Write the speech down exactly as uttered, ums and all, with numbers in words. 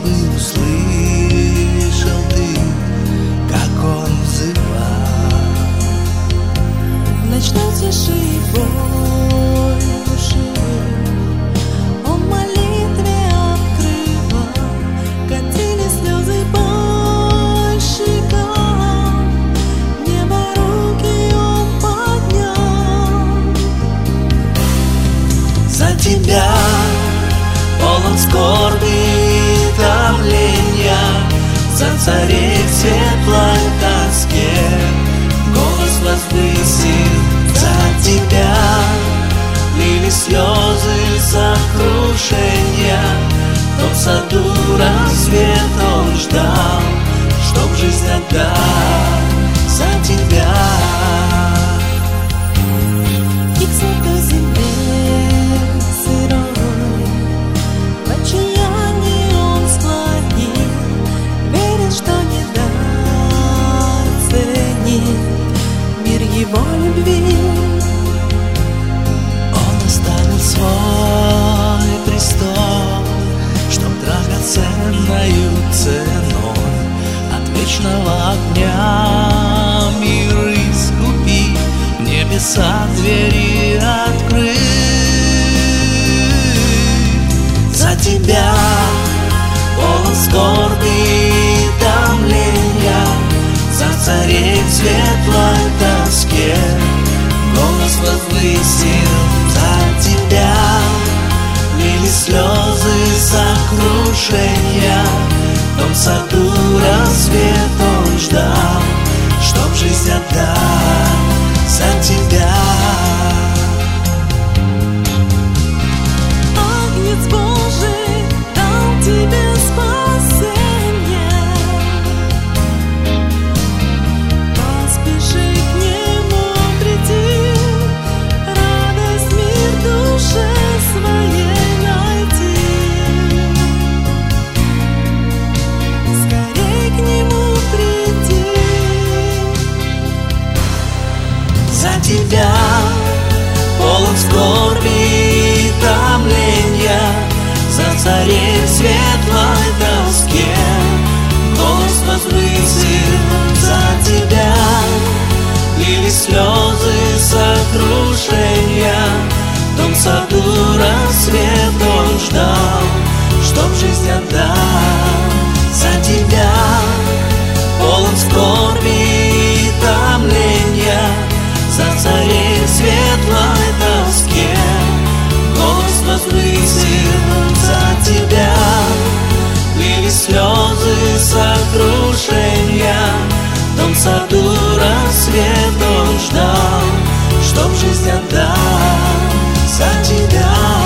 бы услышал ты, как он взывал. В ночной тиши и боль души он в молитве открывал, катили слезы по щекам, небо руки он поднял. За тебя полон скорби и томления, за царей в светлой тоске голос возвысил. За тебя лили слезы сокрушения, в том саду рассвет он ждал, чтоб жизнь отдать за тебя. И к сладкой земле сырой в отчаянии он склонил, верит, что не доценит мир его любви. Он оставил свой престол, чтоб драгоценною ценой от вечного огня мир искупить, небеса двери открыть. За тебя полон скорби и томления, за царей в светлой тоске голос возвысил. За тебя лили слезы сокрушения, в том саду рассвет он ждал, чтоб жизнь отдать за тебя. Агнец Божий дал тебе спасение, поспеши к нему прийти, радость, мир душе своей найти. Скорей к нему приди. За тебя полон скорби и томления, за царей в светлой тоске голос возвысил. За тебя лили слезы сокрушения, в том саду рассвет он ждал, чтоб жизнь отдать за тебя. Полон скорби и томления, за царей в светлой тоске голос возвысил. За тебя лили слезы сокрушения, в том саду рассвет он ждал, чтоб жизнь отдать за тебя.